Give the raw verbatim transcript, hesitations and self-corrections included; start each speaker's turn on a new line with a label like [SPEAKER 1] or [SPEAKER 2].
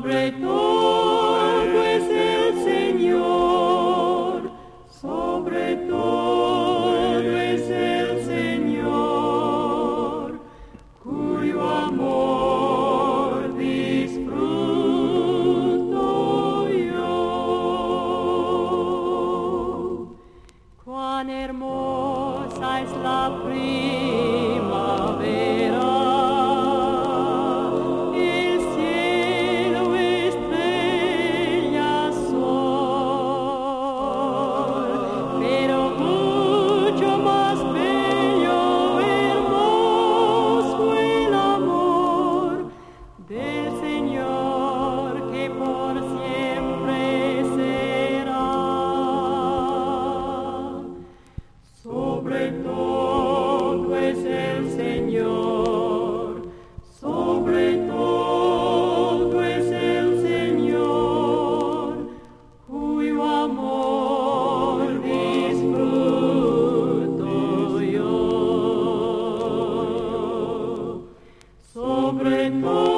[SPEAKER 1] Sobre todo es el Señor, sobre todo es el Señor, cuyo amor disfruto yo. Cuán hermosa es la primavera. Sobre todo es el Señor, sobre todo es el Señor, cuyo amor disfruto yo. Sobre todo